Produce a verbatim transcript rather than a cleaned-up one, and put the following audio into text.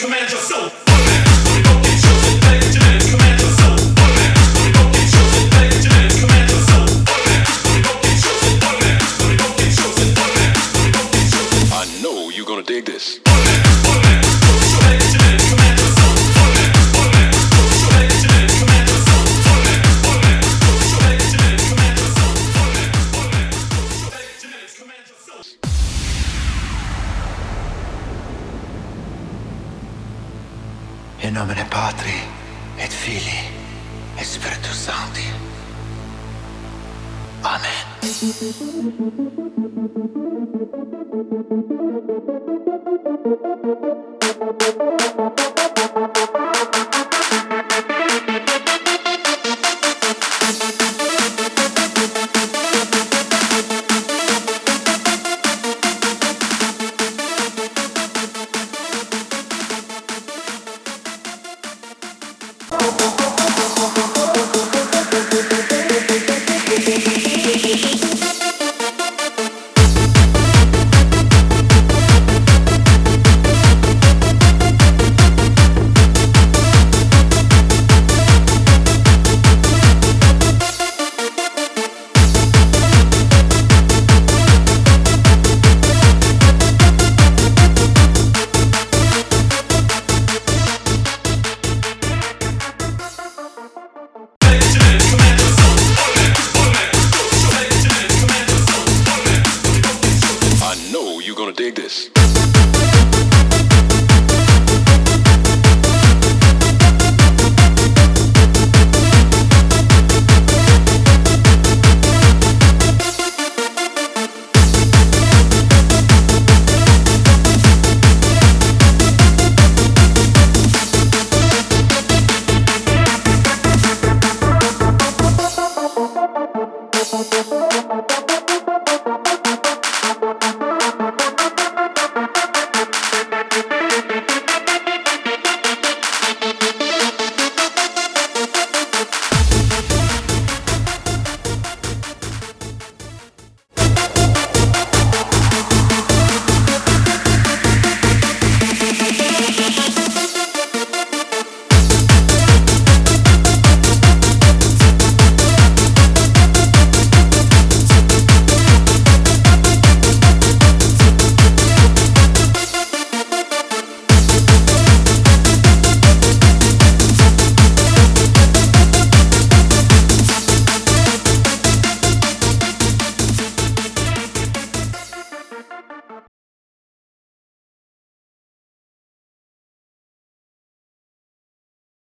command your soul. Holy man, holy ghost, get chosen, play your dance, command your soul. Holy man, holy ghost, get chosen, play your dance, command your soul. Holy man, holy ghost, get chosen, holy man, holy ghost, get chosen, holy man, holy ghost, get chosen. I know you're gonna dig this. Holy man, holy man, play your dance, command your soul. Holy man, holy man, play your dance, command your soul. Holy man, holy man, play your dance, command your soul. Holy man, holy man, play your dance, command your soul. In nomine Patri et Filii et Spiritus Sancti. Amen.